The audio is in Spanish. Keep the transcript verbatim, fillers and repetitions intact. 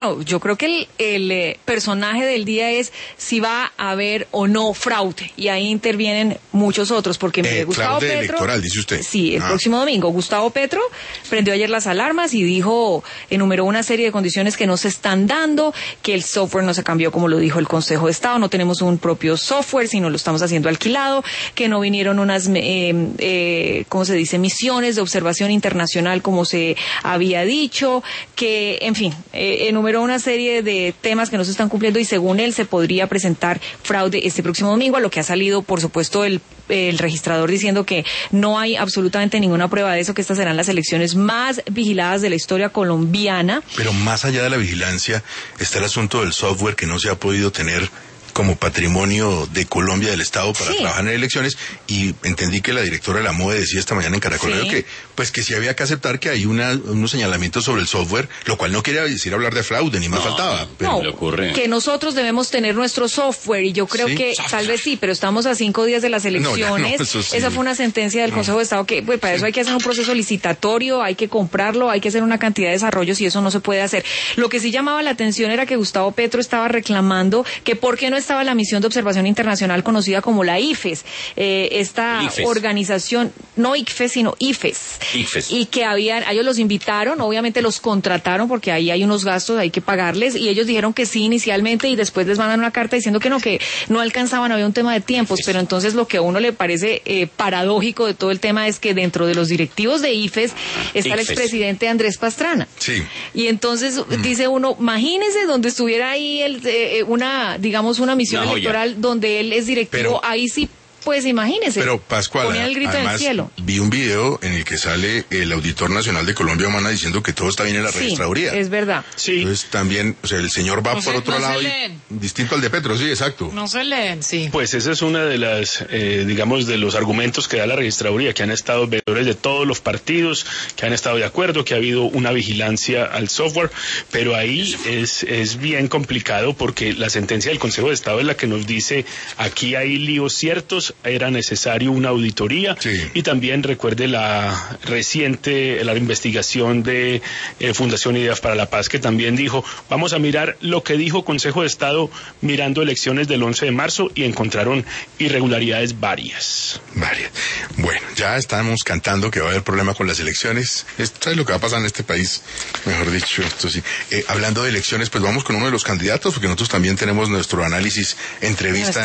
No, yo creo que el, el eh, personaje del día es si va a haber o no fraude, y ahí intervienen muchos otros, porque eh, mire, Gustavo fraude Petro, electoral, dice usted. Sí, el ah. próximo domingo, Gustavo Petro prendió ayer las alarmas y dijo, enumeró una serie de condiciones que no se están dando, que el software no se cambió como lo dijo el Consejo de Estado, no tenemos un propio software, sino lo estamos haciendo alquilado, que no vinieron unas, eh, eh, ¿cómo se dice?, misiones de observación internacional como se había dicho, que, en fin, eh, enumeró una serie de temas que no se están cumpliendo y según él se podría presentar fraude este próximo domingo, a lo que ha salido, por supuesto, el, el registrador diciendo que no hay absolutamente ninguna prueba de eso, que estas serán las elecciones más vigiladas de la historia colombiana. Pero más allá de la vigilancia está el asunto del software que no se ha podido tener como patrimonio de Colombia, del Estado, para sí. trabajar en elecciones, y entendí que la directora de la M O E decía esta mañana en Caracol sí. que pues que sí había que aceptar que hay una, unos señalamientos sobre el software, lo cual no quiere decir hablar de fraude, ni más no, faltaba. Pero... No, le ocurre. que nosotros debemos tener nuestro software, y yo creo ¿Sí? que tal vez sí, pero estamos a cinco días de las elecciones. No, no, eso sí. Esa fue una sentencia del no. Consejo de Estado que, pues, para sí. eso hay que hacer un proceso licitatorio, hay que comprarlo, hay que hacer una cantidad de desarrollos, y eso no se puede hacer. Lo que sí llamaba la atención era que Gustavo Petro estaba reclamando que por qué no estaba la misión de observación internacional conocida como la I F E S, eh, esta I F E S. organización, no I C F E S, sino I F E S, I F E S. y que habían, ellos los invitaron, obviamente los contrataron porque ahí hay unos gastos, hay que pagarles, y ellos dijeron que sí inicialmente, y después les mandan una carta diciendo que no, que no alcanzaban, había un tema de tiempos, pero entonces lo que a uno le parece eh, paradójico de todo el tema es que dentro de los directivos de I F E S está el expresidente Andrés Pastrana. Sí. Y entonces mm. dice uno, imagínese donde estuviera ahí el, eh, una, digamos, una misión no, electoral donde él es directivo, pero, ahí sí, pues imagínese. Pero Pascual, ponían el grito en el cielo. Vi un video en el que sale el Auditor Nacional de Colombia Humana diciendo que todo está bien en la sí, registraduría. Es verdad. Sí. Entonces también, o sea, el señor va no por se, otro no lado, y, distinto al de Petro, sí, exacto. No se leen, sí. Pues esa es una de las, eh, digamos, de los argumentos que da la registraduría, que han estado veedores de todos los partidos, que han estado de acuerdo, que ha habido una vigilancia al software, pero ahí es, es bien complicado porque la sentencia del Consejo de Estado es la que nos dice, aquí hay líos ciertos, era necesario una auditoría, sí. y también recuerde la reciente, la investigación de eh, Fundación Ideas para la Paz, que también dijo, vamos a mirar lo que dijo Consejo de Estado mirando elecciones del once de marzo, y encontraron irregularidades varias. Varias. Bueno, ya estamos cantando que va a haber problema con las elecciones. Esto es lo que va a pasar en este país, mejor dicho, esto sí. Eh, hablando de elecciones, pues vamos con uno de los candidatos, porque nosotros también tenemos nuestro análisis, entrevista